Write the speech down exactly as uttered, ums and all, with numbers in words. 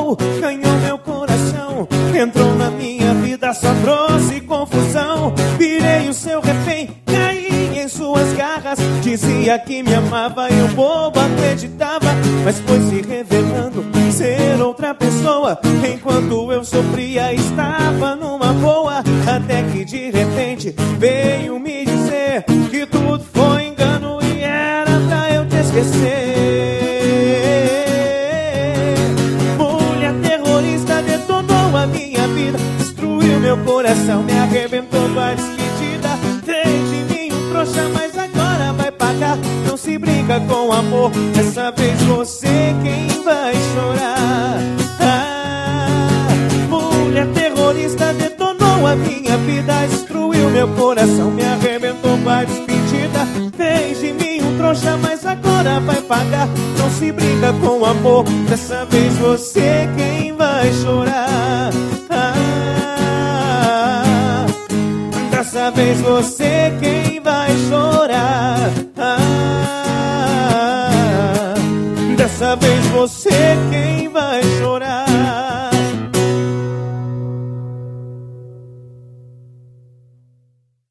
tomou, ganhou meu coração, entrou na minha vida, só trouxe confusão. Virei o seu refém, caí em suas garras. Dizia que me amava e o bobo acreditava, mas foi se revelando ser outra pessoa. Enquanto eu sofria, estava numa boa, até que de repente veio me dizer que tudo foi engano e era pra eu te esquecer. Mulher terrorista detonou a minha vida, destruiu meu coração, me arrebentou, vai despedida. Fez de mim um trouxa, mas agora vai pagar. Não se brinca com amor, dessa vez você quem vai chorar. Ah, mulher terrorista detonou a minha vida, destruiu meu coração, me arrebentou, vai despedida. Fez de mim um trouxa, mas agora vai pagar. Não se brinca com amor, dessa vez você quem vai chorar. Ah, dessa vez você quem vai chorar. Ah, dessa vez você quem vai chorar.